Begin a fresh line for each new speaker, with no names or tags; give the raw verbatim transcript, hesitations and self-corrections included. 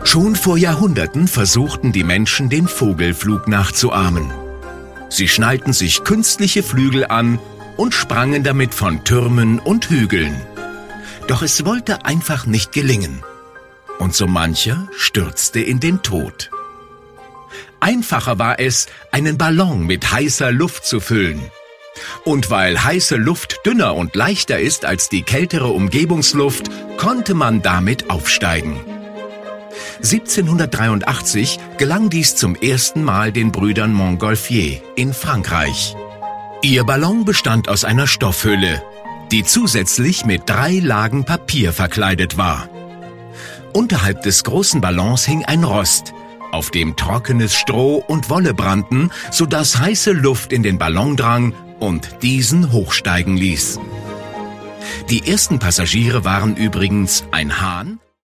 Schon vor Jahrhunderten versuchten die Menschen, den Vogelflug nachzuahmen. Sie schnallten sich künstliche Flügel an und sprangen damit von Türmen und Hügeln. Doch es wollte einfach nicht gelingen. Und so mancher stürzte in den Tod. Einfacher war es, einen Ballon mit heißer Luft zu füllen. Und weil heiße Luft dünner und leichter ist als die kältere Umgebungsluft, konnte man damit aufsteigen. siebzehnhundertdreiundachtzig gelang dies zum ersten Mal den Brüdern Montgolfier in Frankreich. Ihr Ballon bestand aus einer Stoffhülle, die zusätzlich mit drei Lagen Papier verkleidet war. Unterhalb des großen Ballons hing ein Rost, auf dem trockenes Stroh und Wolle brannten, sodass heiße Luft in den Ballon drang und diesen hochsteigen ließ. Die ersten Passagiere waren übrigens ein Hahn,